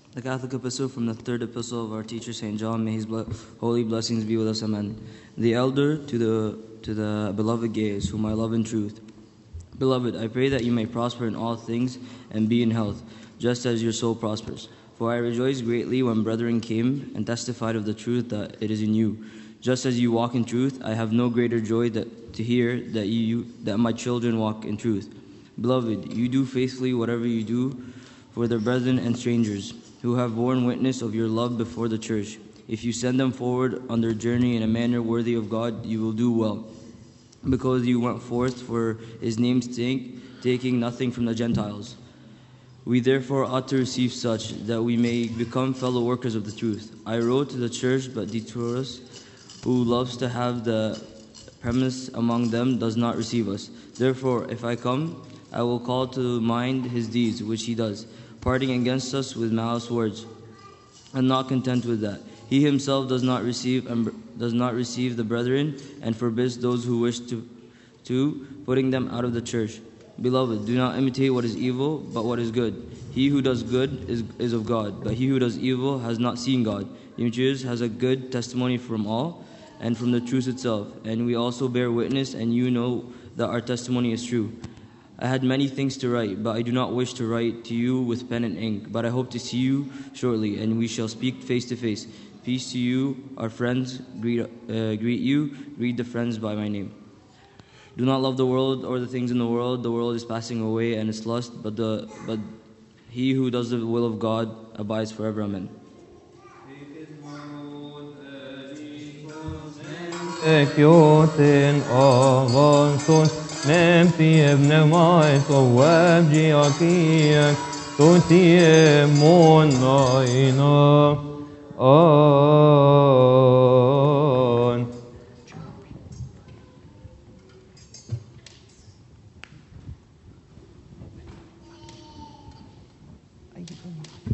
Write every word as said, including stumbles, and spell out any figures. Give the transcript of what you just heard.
The Catholic Epistle from the third epistle of our teacher Saint John. May his ble- holy blessings be with us. Amen. The elder to the to the beloved Gaius, whom I love in truth. Beloved, I pray that you may prosper in all things and be in health, just as your soul prospers. For I rejoiced greatly when brethren came and testified of the truth that it is in you. Just as you walk in truth, I have no greater joy that, to hear that you that my children walk in truth. Beloved, you do faithfully whatever you do for the brethren and strangers, who have borne witness of your love before the church. If you send them forward on their journey in a manner worthy of God, you will do well, because you went forth for his name's sake, taking nothing from the Gentiles. We therefore ought to receive such, that we may become fellow workers of the truth. I wrote to the church, but Deterus, who loves to have the premise among them, does not receive us. Therefore, if I come, I will call to mind his deeds, which he does, parting against us with malice words. And not content with that, he himself does not receive and does not receive the brethren, and forbids those who wish to, to putting them out of the church. Beloved, do not imitate what is evil, but what is good. He who does good is, is of God, but he who does evil has not seen God. Demetrius has a good testimony from all, and from the truth itself, and we also bear witness, and you know that our testimony is true. I had many things to write, but I do not wish to write to you with pen and ink, but I hope to see you shortly, and we shall speak face to face. Peace to you, our friends. Greet, uh, greet you. Greet the friends by my name. Do not love the world or the things in the world. The world is passing away and its lust, but the but he who does the will of God abides forever. Amen. Ekioten avansos, nem tieb ne mai so webji akiek, to tie mona ina. On.